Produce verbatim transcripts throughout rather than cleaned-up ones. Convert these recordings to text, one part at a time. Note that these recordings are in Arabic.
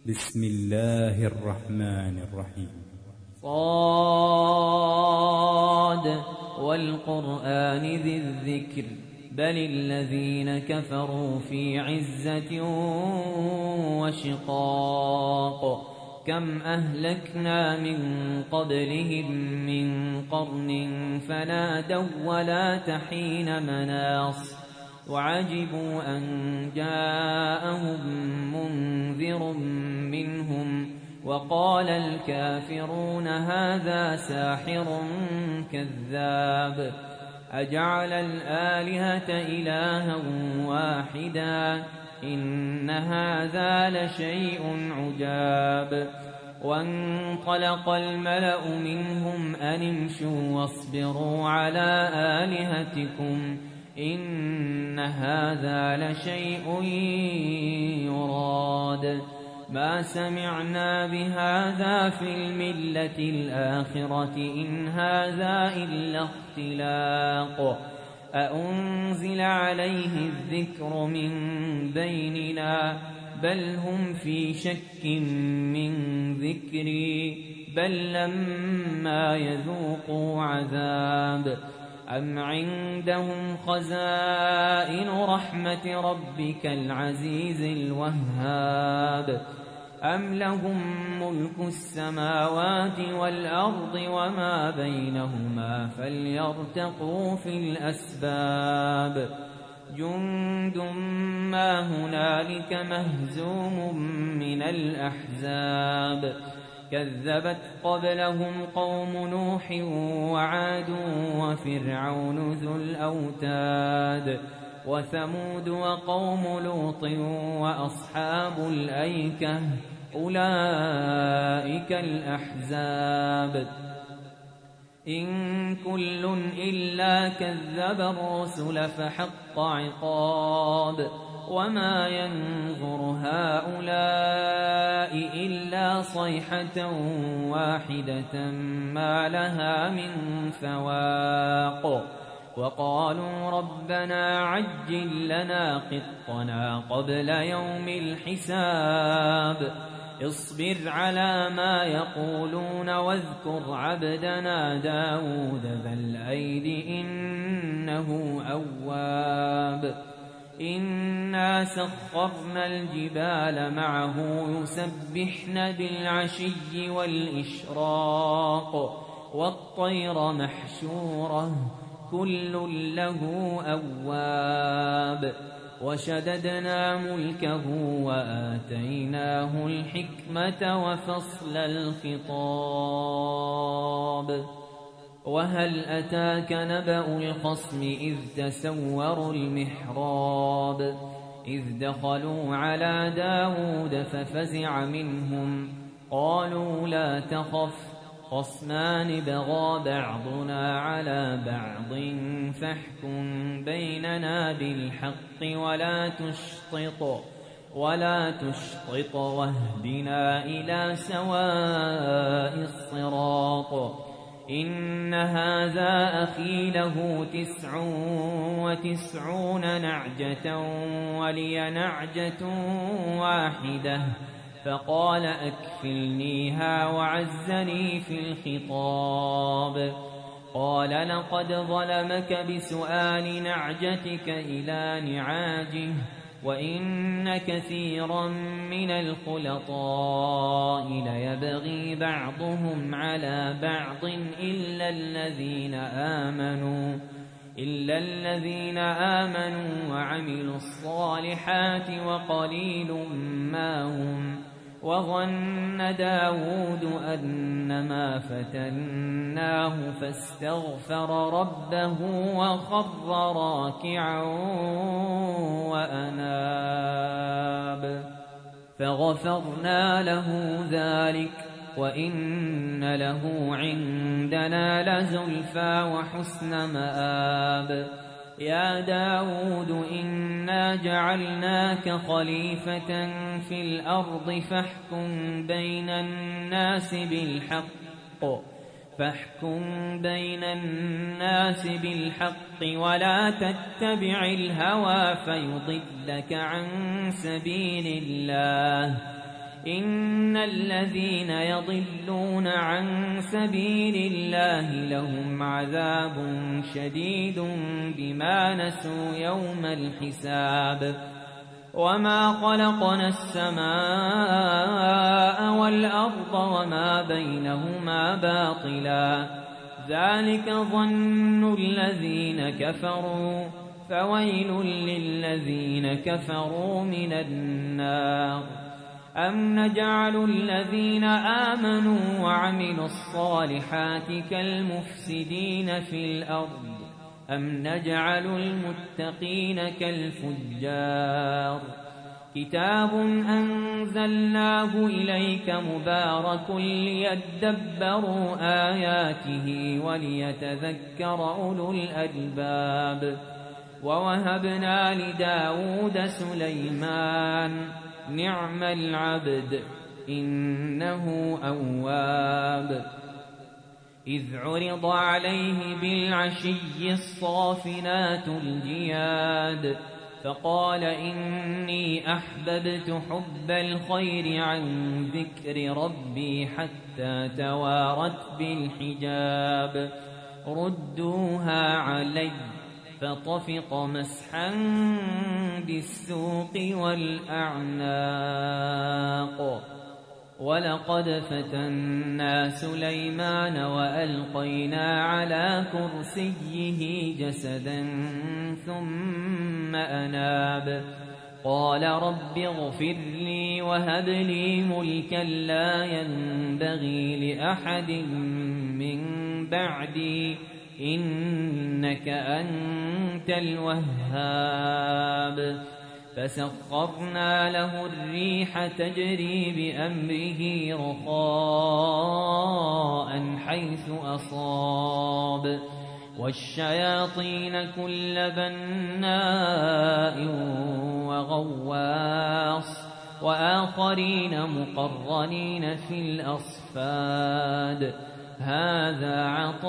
بسم الله الرحمن الرحيم. صاد والقرآن ذي الذكر بل الذين كفروا في عزة وشقاق كم أهلكنا من قبلهم من قرن فنادوا ولا تحين مناص وعجبوا أن جاءهم منذر منهم وقال الكافرون هذا ساحر كذاب أجعل الآلهة إلها واحدا إن هذا لشيء عجاب وانطلق الملأ منهم أن امشوا واصبروا على آلهتكم إن هذا لشيء يراد ما سمعنا بهذا في الملة الآخرة إن هذا إلا اختلاق أأنزل عليه الذكر من بيننا بل هم في شك من ذكري بل لما يذوقوا عذاب أم عندهم خزائن رحمة ربك العزيز الوهاب أم لهم ملك السماوات والأرض وما بينهما فليرتقوا في الأسباب جند ما هنالك مهزوم من الأحزاب كذبت قبلهم قوم نوح وعاد وفرعون ذو الأوتاد وثمود وقوم لوط وأصحاب الأيكة أولئك الأحزاب إن كل إلا كذب الرسل فحق عقاب وما ينظر هؤلاء إلا صيحة واحدة ما لها من فواق وقالوا ربنا عجل لنا قطنا قبل يوم الحساب اصبر على ما يقولون واذكر عبدنا داود ذا الأيد إنه أواب إنا سخرنا الجبال معه يسبحن بالعشي والإشراق والطير محشورة كل له أواب وشددنا ملكه وآتيناه الحكمة وفصل الخطاب وهل أتاك نبأ الخصم إذ تسوروا المحراب إذ دخلوا على داود ففزع منهم قالوا لا تخف خصمان بغى بعضنا على بعض فاحكم بيننا بالحق ولا تشطط ولا تشطط واهدنا إلى سواء الصراط إن هذا أخي له تسع وتسعون نعجة ولي نعجة واحدة فقال أكفلنيها وعزني في الخطاب قال لقد ظلمك بسؤال نعجتك إلى نعاجه وإن كثيرا من الخلطاء ليبغي بعضهم على بعض إلا الذين آمنوا إلا الذين آمنوا وعملوا الصالحات وقليل ما هم وظن داود أنما فتناه فاستغفر ربه وخر راكعا وأناب فغفرنا له ذلك وإن له عندنا لزلفى وحسن مآب يا داود إنا جعلناك خليفة في الأرض فاحكم بين الناس بالحق فاحكم بين الناس بالحق ولا تتبع الهوى فيضلك عن سبيل الله إن الذين يضلون عن سبيل الله لهم عذاب شديد بما نسوا يوم الحساب وما خلقنا السماء والأرض وما بينهما باطلا ذلك ظن الذين كفروا فويل للذين كفروا من النار أم نجعل الذين آمنوا وعملوا الصالحات كالمفسدين في الأرض أم نجعل المتقين كالفجار كتاب أنزلناه إليك مبارك ليدبروا آياته وليتذكر أولو الألباب ووهبنا لداود سليمان نعم العبد إنه أواب إذ عرض عليه بالعشي الصافنات الجياد فقال إني أحببت حب الخير عن ذكر ربي حتى توارت بالحجاب ردوها علي فطفق مسحا بالسوق والأعناق ولقد فتنا سليمان وألقينا على كرسيه جسدا ثم أناب قال رب اغفر لي وهب لي ملكا لا ينبغي لأحد من بعدي إنك أنت الوهاب فسخرنا له الريح تجري بأمره رخاء حيث أصاب والشياطين كل بناء وغواص وآخرين مقرنين في الأصفاد هذا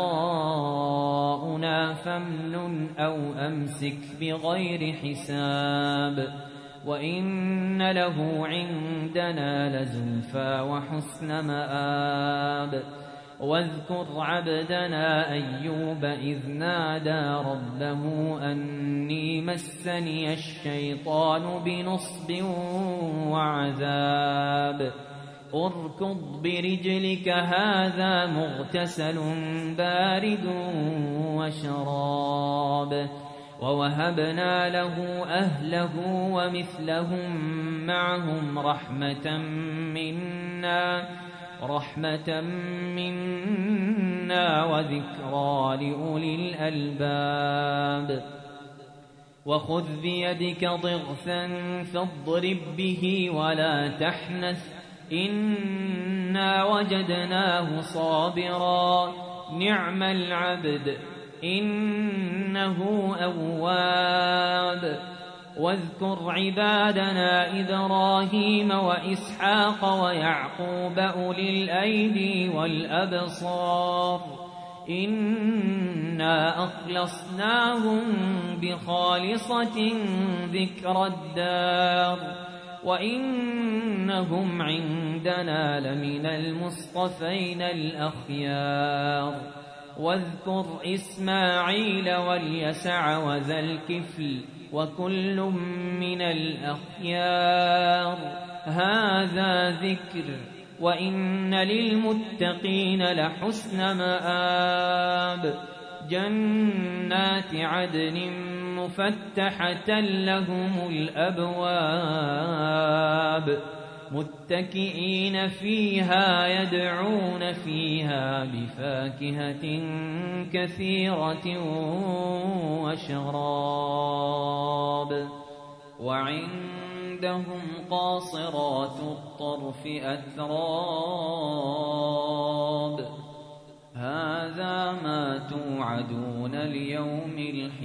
عطاؤنا فامنن أو أمسك بغير حساب وإن له عندنا لزلفى وحسن مآب واذكر عبدنا أيوب إذ نادى ربه أني مسني الشيطان بنصب وعذاب اركض برجلك هذا مغتسل بارد وشراب ووهبنا له أهله ومثلهم معهم رحمة منا رحمة منا وذكرى لأولي الألباب وخذ بيدك ضغثا فاضرب به ولا تحنث إنا وجدناه صابرا نعم العبد إنه أواب واذكر عبادنا إبراهيم وإسحاق ويعقوب أولي الأيدي والأبصار إنا أخلصناهم بخالصة ذكر الدار وإنهم عندنا لمن المصطفين الأخيار واذكر إسماعيل واليسع وذا الكفل وكل من الأخيار هذا ذكر وإن للمتقين لحسن مآب جنات عدن مفتحة لهم الأبواب متكئين فيها يدعون فيها بفاكهة كثيرة وشراب وعندهم قاصرات الطرف أتراب هذا ما توعدون ليوم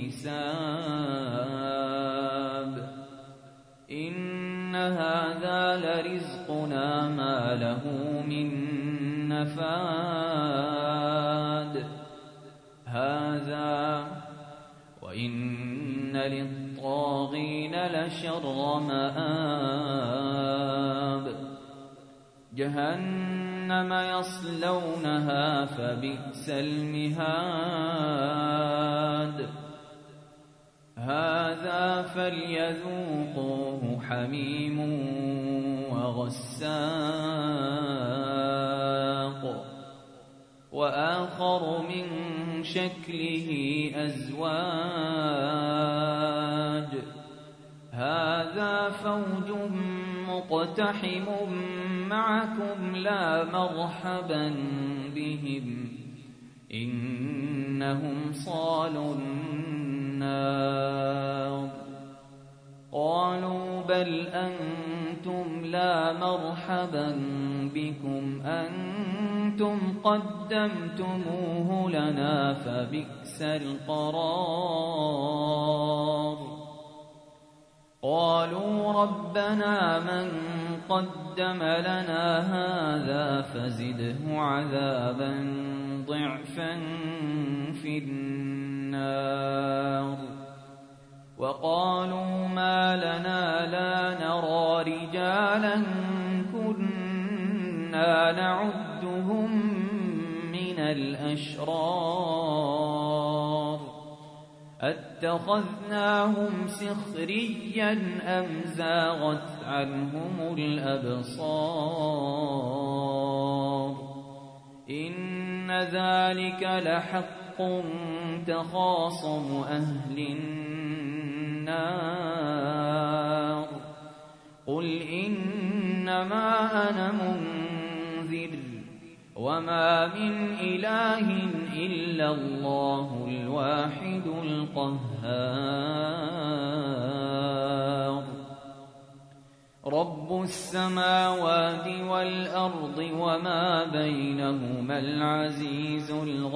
الحساب إن هذا لرزقنا ما له من نفاد هذا وإن للطاغين لشر مآب جهنم يصلونها فبئس المهاد هذا فليذوقوه حميم وغساق وآخر من شكله أزواج هذا فوج مقتحم معكم لا مرحبا بهم إنهم صالوا النار قالوا بل أنتم لا مرحبا بكم أنتم قدمتموه لنا فبئس القرار قالوا ربنا من قدم لنا هذا فزده عذابا ضعفا في النار وقالوا ما لنا لا نرى رجالا كنا نعدهم من الأشرار أتخذناهم سخريا أم زاغت عنهم الأبصار إن ذلك لحق تخاصم أهل النار قل إنما أنا منذر وما من إله إلا الله الواحد القهار رب السماوات والأرض وما بينهما العزيز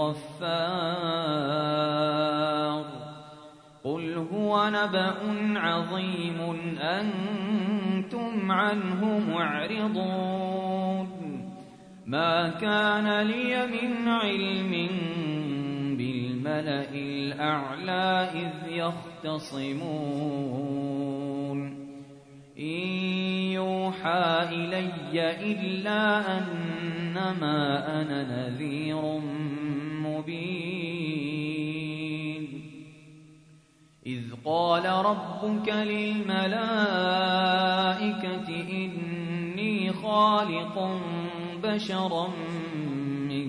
الغفار قل هو نبأ عظيم أنتم عنه معرضون ما كان لي من علم بالملأ الأعلى إذ يختصمون إن يوحى إلي إلا أنما أنا نذير مبين إذ قال ربك للملائكة إني خالق بشرا من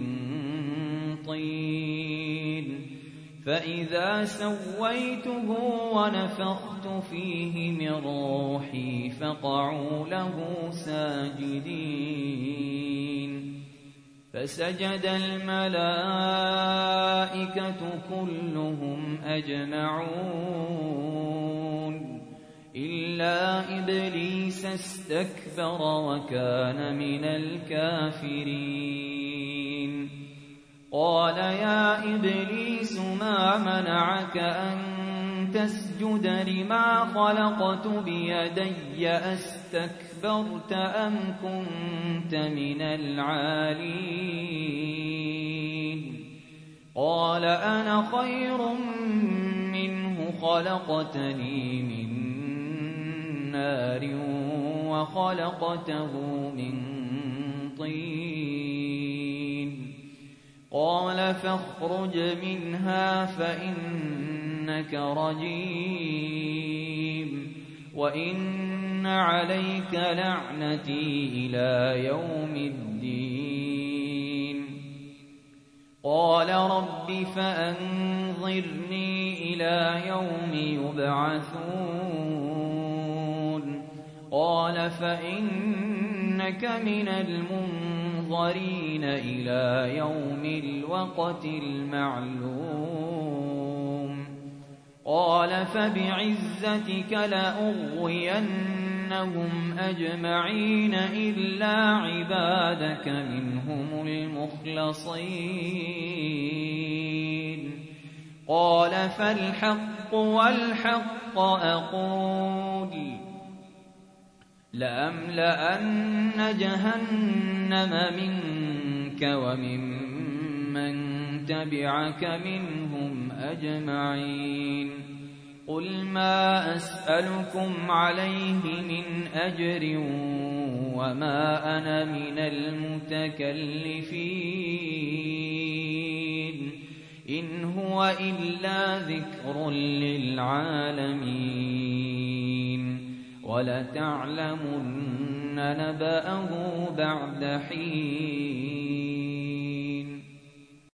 طين فإذا سويته ونفخت فيه من روحي فقعوا له ساجدين فسجد الملائكة كلهم أجمعون إلا إبليس استكبر وكان من الكافرين قال يا إبليس ما منعك أن تسجد لما خلقت بيدي أستكبرت أم كنت من العالين قال أنا خير منه خلقتني من نار وخلقته من طين قال فاخرج منها فإنك رجيم وإن عليك لعنتي إلى يوم الدين قال رب فأنظرني إلى يوم يبعثون قال فإنك من المنظرين إلى يوم الوقت المعلوم قال فبعزتك لأغوينهم أجمعين إلا عبادك منهم المخلصين قال فالحق والحق أقول لأملأن جهنم منك وممن تبعك منهم أجمعين قل ما أسألكم عليه من أجر وما أنا من المتكلفين إن هو إلا ذكر للعالمين ولتعلمن نبأه بعد حين